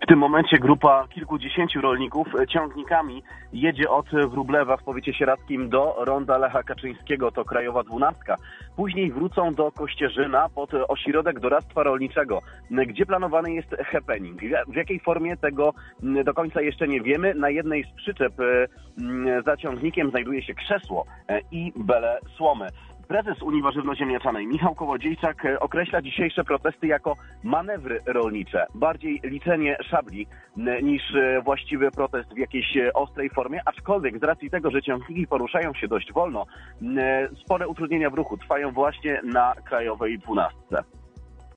tym momencie grupa kilkudziesięciu rolników ciągnikami jedzie od Wróblewa w powiecie sieradzkim do ronda Lecha Kaczyńskiego, to Krajowa 12. Później wrócą do Kościerzyna pod ośrodek doradztwa rolniczego, gdzie planowany jest happening. W jakiej formie tego do końca jeszcze nie wiemy. Na jednej z przyczep za ciągnikiem znajduje się krzesło i bele słomy. Prezes Unii Warzywno-Ziemniaczanej Michał Kołodziejczak określa dzisiejsze protesty jako manewry rolnicze. Bardziej liczenie szabli niż właściwy protest w jakiejś ostrej formie, aczkolwiek z racji tego, że ciągniki poruszają się dość wolno, spore utrudnienia w ruchu trwają właśnie na Krajowej 12.